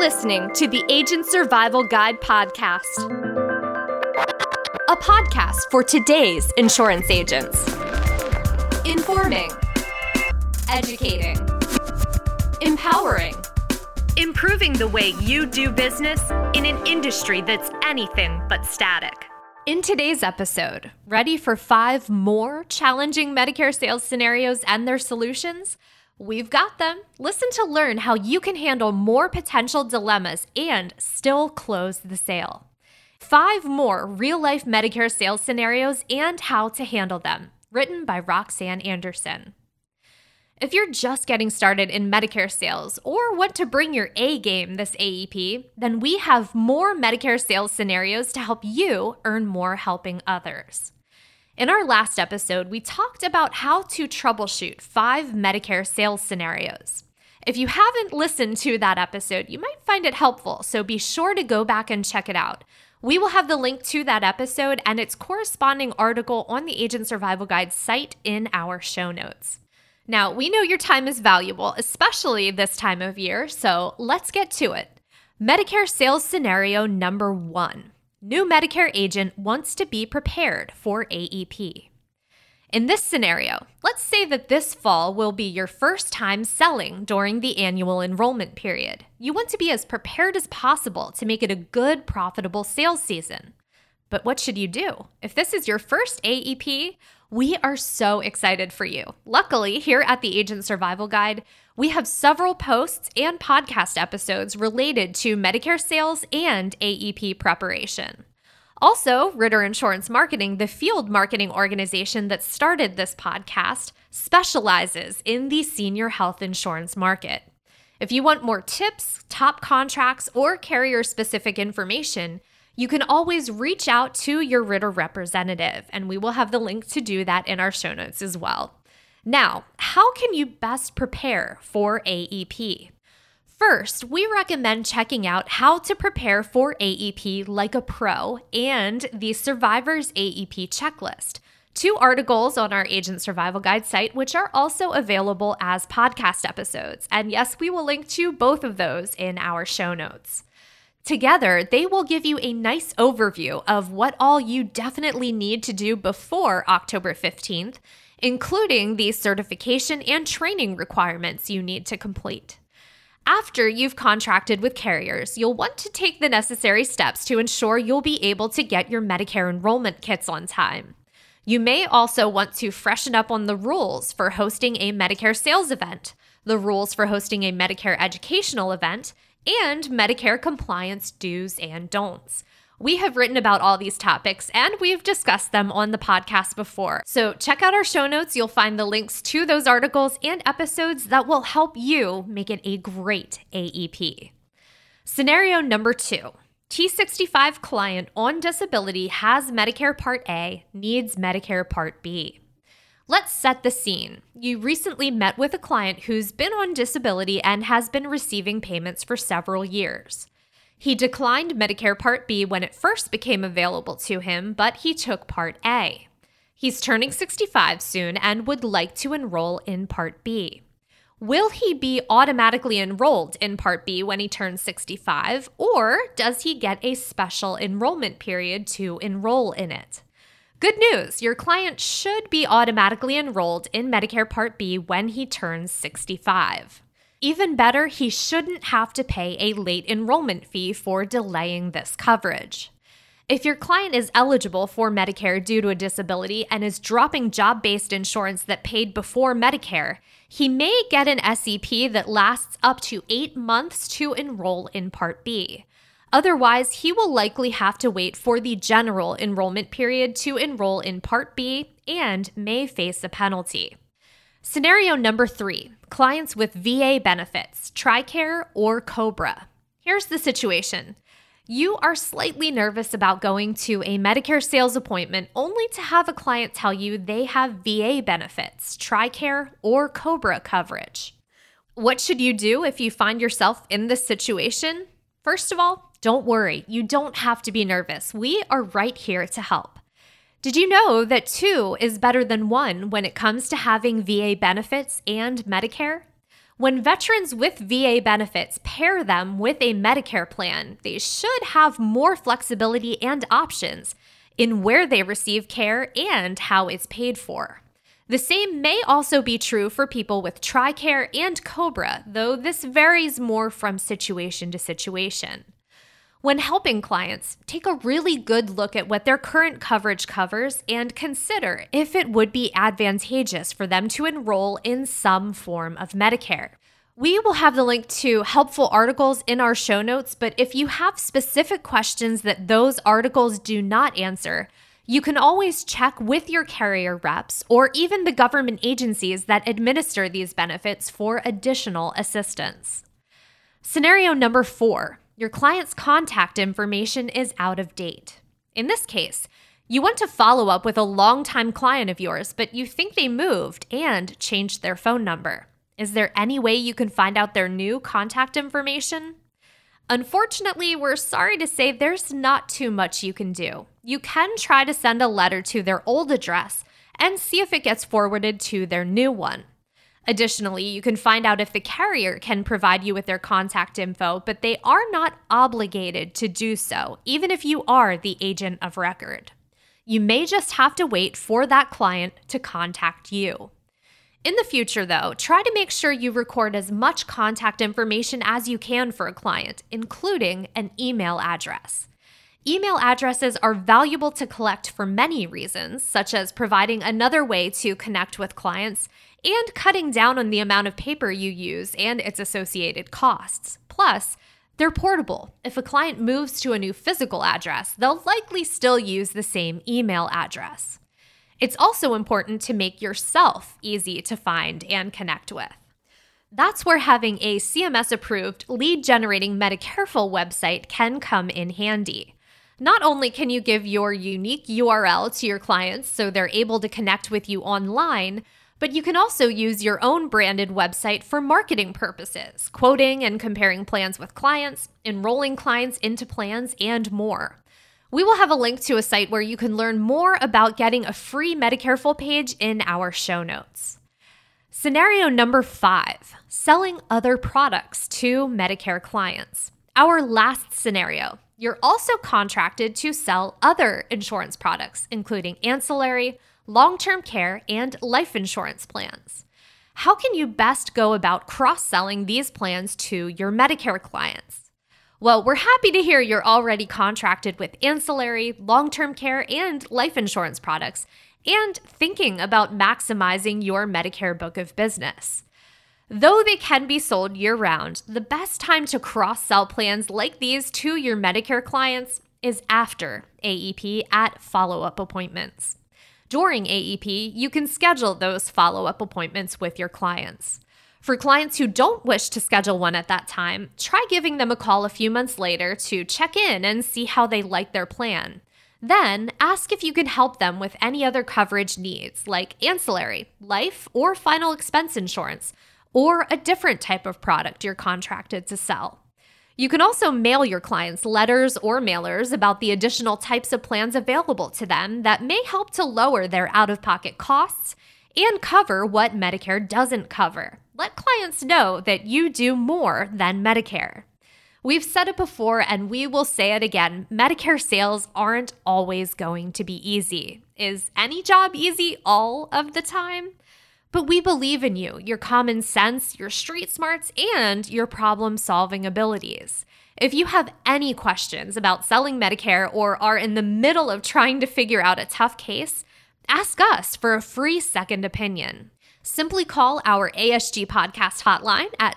listening to the Agent Survival Guide podcast, a podcast for today's insurance agents. Informing, educating, empowering, improving the way you do business in an industry that's anything but static. In today's episode, ready for 5 more challenging Medicare sales scenarios and their solutions? We've got them. Listen to learn how you can handle more potential dilemmas and still close the sale. 5 more real-life Medicare sales scenarios and how to handle them. Written by Roxanne Anderson. If you're just getting started in Medicare sales or want to bring your A game this AEP, then we have more Medicare sales scenarios to help you earn more helping others. In our last episode, we talked about how to troubleshoot 5 Medicare sales scenarios. If you haven't listened to that episode, you might find it helpful, so be sure to go back and check it out. We will have the link to that episode and its corresponding article on the Agent Survival Guide site in our show notes. Now, we know your time is valuable, especially this time of year, so let's get to it. Medicare sales scenario number 1. New Medicare agent wants to be prepared for AEP. In this scenario, let's say that this fall will be your first time selling during the annual enrollment period. You want to be as prepared as possible to make it a good, profitable sales season. But what should you do? If this is your first AEP, we are so excited for you. Luckily, here at the Agent Survival Guide, we have several posts and podcast episodes related to Medicare sales and AEP preparation. Also, Ritter Insurance Marketing, the field marketing organization that started this podcast, specializes in the senior health insurance market. If you want more tips, top contracts, or carrier-specific information, you can always reach out to your Ritter representative, and we will have the link to do that in our show notes as well. Now, how can you best prepare for AEP? First, we recommend checking out How to Prepare for AEP Like a Pro and the Survivor's AEP Checklist, 2 articles on our Agent Survival Guide site, which are also available as podcast episodes. And yes, we will link to both of those in our show notes. Together, they will give you a nice overview of what all you definitely need to do before October 15th, including the certification and training requirements you need to complete. After you've contracted with carriers, you'll want to take the necessary steps to ensure you'll be able to get your Medicare enrollment kits on time. You may also want to freshen up on the rules for hosting a Medicare sales event, the rules for hosting a Medicare educational event, and Medicare compliance do's and don'ts. We have written about all these topics and we've discussed them on the podcast before. So check out our show notes. You'll find the links to those articles and episodes that will help you make it a great AEP. Scenario number 2. T65 client on disability has Medicare Part A, needs Medicare Part B. Let's set the scene. You recently met with a client who's been on disability and has been receiving payments for several years. He declined Medicare Part B when it first became available to him, but he took Part A. He's turning 65 soon and would like to enroll in Part B. Will he be automatically enrolled in Part B when he turns 65, or does he get a special enrollment period to enroll in it? Good news, your client should be automatically enrolled in Medicare Part B when he turns 65. Even better, he shouldn't have to pay a late enrollment fee for delaying this coverage. If your client is eligible for Medicare due to a disability and is dropping job-based insurance that paid before Medicare, he may get an SEP that lasts up to 8 months to enroll in Part B. Otherwise, he will likely have to wait for the general enrollment period to enroll in Part B and may face a penalty. Scenario number 3, clients with VA benefits, TRICARE or COBRA. Here's the situation. You are slightly nervous about going to a Medicare sales appointment only to have a client tell you they have VA benefits, TRICARE or COBRA coverage. What should you do if you find yourself in this situation? First of all, don't worry. You don't have to be nervous. We are right here to help. Did you know that 2 is better than 1 when it comes to having VA benefits and Medicare? When veterans with VA benefits pair them with a Medicare plan, they should have more flexibility and options in where they receive care and how it's paid for. The same may also be true for people with TRICARE and COBRA, though this varies more from situation to situation. When helping clients, take a really good look at what their current coverage covers and consider if it would be advantageous for them to enroll in some form of Medicare. We will have the link to helpful articles in our show notes, but if you have specific questions that those articles do not answer, you can always check with your carrier reps or even the government agencies that administer these benefits for additional assistance. Scenario number 4. Your client's contact information is out of date. In this case, you want to follow up with a longtime client of yours, but you think they moved and changed their phone number. Is there any way you can find out their new contact information? Unfortunately, we're sorry to say there's not too much you can do. You can try to send a letter to their old address and see if it gets forwarded to their new one. Additionally, you can find out if the carrier can provide you with their contact info, but they are not obligated to do so, even if you are the agent of record. You may just have to wait for that client to contact you. In the future, though, try to make sure you record as much contact information as you can for a client, including an email address. Email addresses are valuable to collect for many reasons, such as providing another way to connect with clients and cutting down on the amount of paper you use and its associated costs. Plus, they're portable. If a client moves to a new physical address, they'll likely still use the same email address. It's also important to make yourself easy to find and connect with. That's where having a CMS-approved lead-generating Medicareful website can come in handy. Not only can you give your unique URL to your clients so they're able to connect with you online, but you can also use your own branded website for marketing purposes, quoting and comparing plans with clients, enrolling clients into plans, and more. We will have a link to a site where you can learn more about getting a free Medicareful page in our show notes. Scenario number 5, selling other products to Medicare clients. Our last scenario, you're also contracted to sell other insurance products, including ancillary, long-term care, and life insurance plans. How can you best go about cross-selling these plans to your Medicare clients? Well, we're happy to hear you're already contracted with ancillary, long-term care, and life insurance products, and thinking about maximizing your Medicare book of business. Though they can be sold year-round, the best time to cross-sell plans like these to your Medicare clients is after AEP at follow-up appointments. During AEP, you can schedule those follow-up appointments with your clients. For clients who don't wish to schedule one at that time, try giving them a call a few months later to check in and see how they like their plan. Then, ask if you can help them with any other coverage needs, like ancillary, life, or final expense insurance, or a different type of product you're contracted to sell. You can also mail your clients letters or mailers about the additional types of plans available to them that may help to lower their out-of-pocket costs and cover what Medicare doesn't cover. Let clients know that you do more than Medicare. We've said it before and we will say it again, Medicare sales aren't always going to be easy. Is any job easy all of the time? But we believe in you, your common sense, your street smarts, and your problem-solving abilities. If you have any questions about selling Medicare or are in the middle of trying to figure out a tough case, ask us for a free second opinion. Simply call our ASG podcast hotline at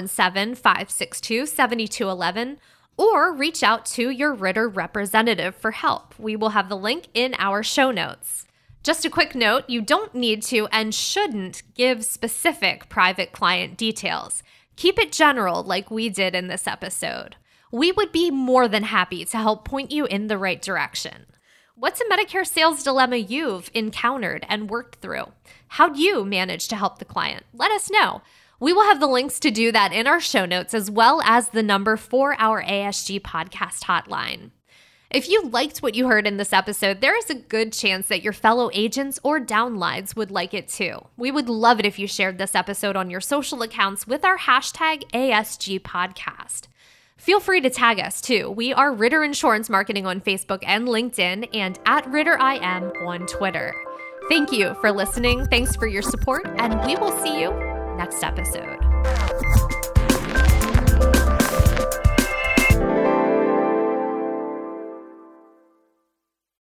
717-562-7211 or reach out to your Ritter representative for help. We will have the link in our show notes. Just a quick note, you don't need to and shouldn't give specific private client details. Keep it general like we did in this episode. We would be more than happy to help point you in the right direction. What's a Medicare sales dilemma you've encountered and worked through? How'd you manage to help the client? Let us know. We will have the links to do that in our show notes as well as the number for our ASG podcast hotline. If you liked what you heard in this episode, there is a good chance that your fellow agents or downlines would like it too. We would love it if you shared this episode on your social accounts with our hashtag ASG Podcast. Feel free to tag us too. We are Ritter Insurance Marketing on Facebook and LinkedIn, and at RitterIM on Twitter. Thank you for listening. Thanks for your support, and we will see you next episode.